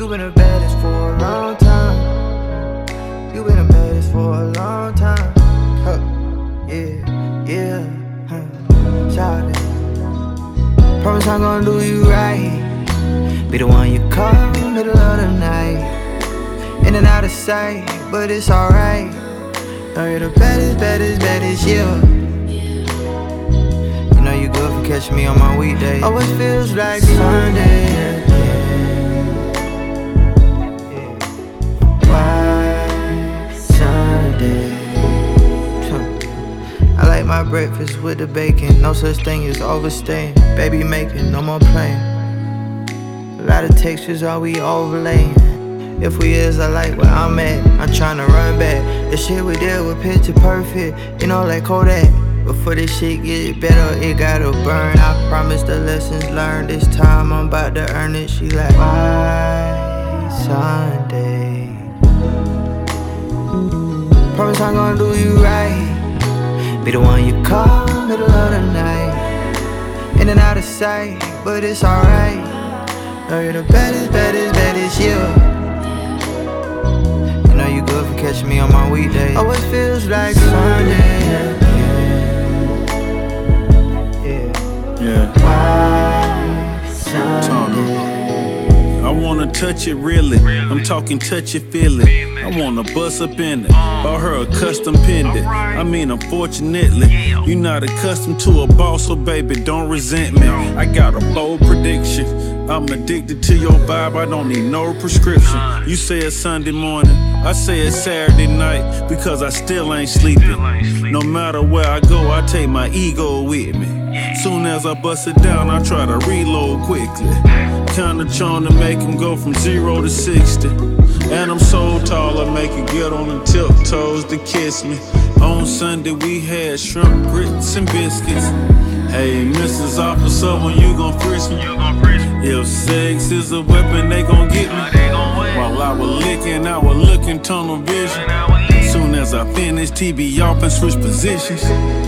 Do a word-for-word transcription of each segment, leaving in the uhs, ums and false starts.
You been the baddest for a long time. You been the baddest for a long time. Huh. Yeah, yeah, huh. Shout it. Promise I'm gonna do you right. Be the one you call middle of the night. In and out of sight, but it's alright. Know you're the baddest, baddest, baddest, yeah. You know you good for catching me on my weekdays. Always feels like Sunday again. Why Sunday? I like my breakfast with the bacon. No such thing as overstaying. Baby making, no more playing. A lot of textures, all we overlaying. If we is, I like where I'm at. I'm tryna run back. The shit we did was picture perfect, you know, like Kodak. Before this shit get better, it gotta burn. I promise the lessons learned. This time I'm about to earn it. She like, why Sunday? Promise I'm gonna do you right. Be the one you call middle of the night. In and out of sight, but it's alright. Know you're the baddest, baddest, baddest, yeah. You know you good for catching me on my weekdays. Always feels like Sunday. Yeah. Yeah. Why Sunday? I wanna touch it really. I'm talking touch it, feel it. I wanna bust up in it. Bought her a custom pendant. I mean, unfortunately, you not accustomed to a boss, so baby, don't resent me. I got a bold prediction. I'm addicted to your vibe, I don't need no prescription. You say it's Sunday morning, I say it's Saturday night, because I still ain't sleeping. No matter where I go, I take my ego with me. Soon as I bust it down, I try to reload quickly. Kinda trying to make him go from zero to sixty. And I'm so tall, I make it get on the tiptoes to kiss me. On Sunday we had shrimp, grits, and biscuits. Hey, Missus Officer, when you gon' frisk me? If sex is a weapon, they gon' get me. While I was licking, I was looking tunnel vision. Soon as I finish, T V off and switch positions.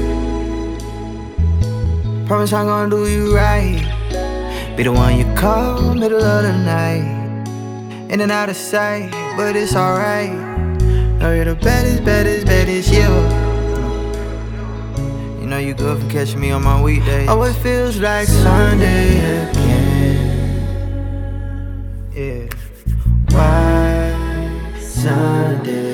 Promise I'm gonna do you right. Be the one you call middle of the night. In and out of sight, but it's alright. Know you're the baddest, baddest, baddest, yeah. You know you good for catching me on my weekdays. Always feels like Sunday again. Yeah. Why Sunday?